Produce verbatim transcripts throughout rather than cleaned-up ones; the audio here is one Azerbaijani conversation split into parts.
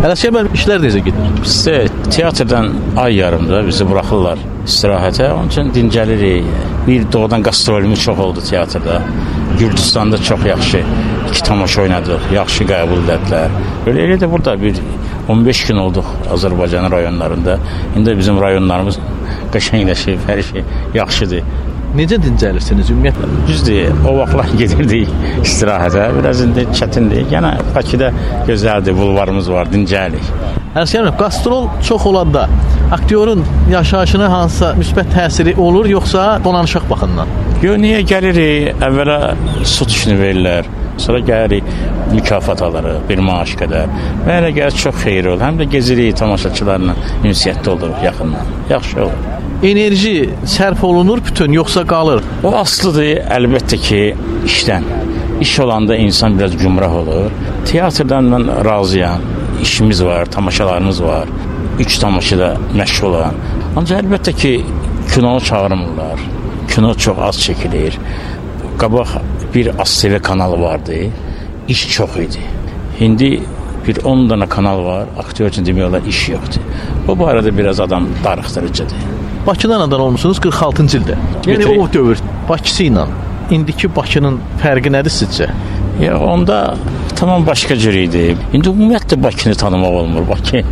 Ələsgər müəllim, işlər necə gedir? Bizdə teatrdan ay yarımda bizi buraxırlar istirahətə. Onun üçün dincəlirik. Bir doğrudan qastrolümüz çox oldu teatrda. Gürcüstanda çox yaxşı iki tamaşa oynadıq. Yaxşı qəbul edildilər. Böyle elə də burada bir on beş gün olduq Azərbaycan rayonlarında. İndi bizim rayonlarımız qəşəngləşib, hər şey yaxşıdır. Necə dincəlirsiniz ümumiyyətlə? Düzdür, o vaxtlar gedirdik istirahətə. Biraz indi çətindir. Yəni Bakıda gözəldir, bulvarımız var, dincəlik. Ələsgər müəllim, qastrol çox olanda aktyorun yaşayışına hansısa müsbət təsiri olur, yoxsa donanışıq baxımından? Yox, niyə gəlirik? Əvvəla sut işini verirlər. Sonra gəlirik, mükafat alırıq, bir maaş qədər. Mənə gəlir, çox xeyir olur. Həm də gezirik, tamaşaçılarla ünsiyyətdə oluruq yaxından. Yaxşı olur. Enerji sərf olunur bütün, yoxsa qalır? O aslıdır, əlbəttə ki, işdən. İş olanda insan biraz gümrah olur. Teatrdan mən razıyam. İşimiz var, tamaşalarımız var. Üç tamaşada məşğul olan. Ancaq əlbəttə ki, kinonu çağırmırlar. Kino çox az çəkilir. Qabaq bir az T V kanalı vardı. İş çox idi. İndi bir on dana kanal var. Aktyor üçün demək olar iş yoxdur. Bu barədə biraz adam darıxdırıcıdır. Bakıdan anadan olmuşsunuz qırx altıncı ildə. Yəni o dövr Bakısı ilə indiki Bakının fərqi nədir sizcə? Ya onda tamam başqa cür idi. İndi ümumiyyətlə Bakını tanımaq olmur. Bakı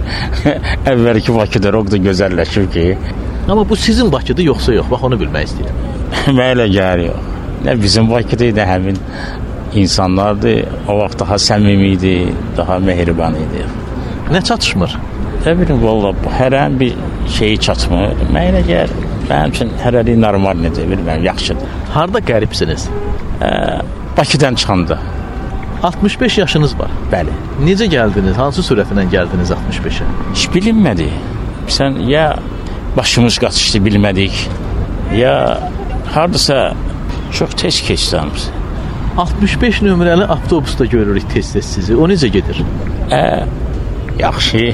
əvvəlki Bakıdır, o qədər gözəlləşib ki. Amma bu sizin Bakıdır yoxsa yox? Bax onu bilmək istəyirəm. Mənə gəlir yox. Nə bizim Bakıdır, nə həmin insanlardır. O vaxt daha səmimi idi, daha mehriban idi. Nə çatışmır? Nə bilim, valla hərən bir şeyi çatmır. Mənə gəlir, mənim üçün hərəlik normal necə, bilməm, yaxşıdır. Harda qəribsiniz? Ə, Bakıdan çıxanda. altmış beş yaşınız var. Bəli. Necə gəldiniz? Hansı sürətlə gəldiniz altmış beşə? Hiç bilinmədi. Sən ya başımız qaçışdı, bilmədik, ya hardasa çox tez keçdi hamısı. altmış beş nömrəli avtobusda görürük tez-tez sizi. O necə gedir? Ə, yaxşı.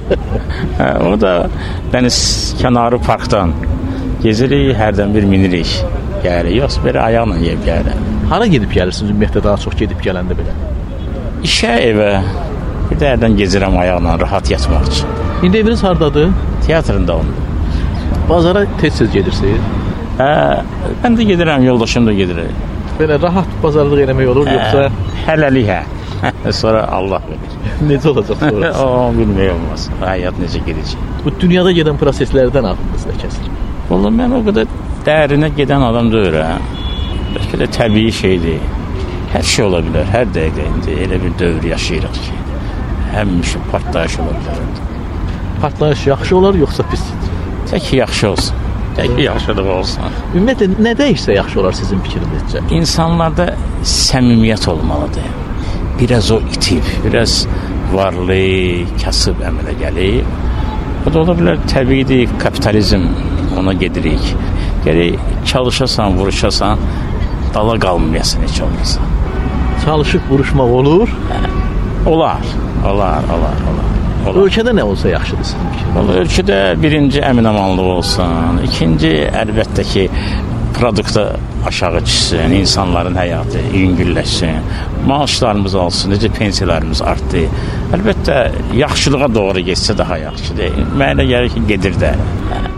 O da dəniz kənarı parkdan gezirik, hərdən bir minirik. Gəlirik, yoxsa belə ayaqla yeyib gəlirik. Hara gedib gəlirsiniz ümumiyyətlə daha çox gedib gələndə belə? İşə, evə. Bir də hərdən gezirəm ayaqla, rahat yatmaq üçün. İndi eviniz hardadır? Teatrında oldu. Bazara tez-tez gedirsiniz? Hə, mən də gedirəm, yoldaşım da gedir. Belə rahat bazarlıq eləmək olur, hə, yoxsa? Hələlik, hə. Sonra Allah bilir. Necə olacaq sonra? O, bilmək olmaz. Həyat necə gedəcək. Bu dünyada gedən proseslərdən ağlınızda kəsir. Vallahi mən o qədər dərinə gedən adam deyirəm. Bəlkə də təbii şeydir. Hər şey ola bilər, hər dəqiqə indi. Elə bir dövr yaşayırıq ki, həmişə partlayış ola bilər. Partlayış yaxşı olar, yoxsa pisdir? Tək ki, yaxşı olsun. Tək ki, yaxşılıq olsun. Ümumiyyətlə, nə dəyişsə yaxşı olar sizin fikrinizcə? İnsanlarda səmimiyyət olmalıdır. Biraz o itib, biraz varlı, kasıb əmələ gəlib. O da ola bilər, təbiidir, kapitalizm, ona gedirik. Gəli çalışasan, vuruşasan, dala qalmayasan heç olmasa. Çalışıb vuruşmaq olur? Hə, olar, olar, olar, olar. olar. Ölkədə nə olsa yaxşıdır sizin fikrinizcə? Ölkədə birinci əmin-amanlıq olsun, ikinci əlbəttə ki, produkta aşağı düşsün, insanların həyatı yüngülləşsin, maaşlarımız alsın, necə pensiyalarımız artdı. Əlbəttə, yaxşılığa doğru geçsə daha yaxşıdır. Mənə gəlir ki, gedir də.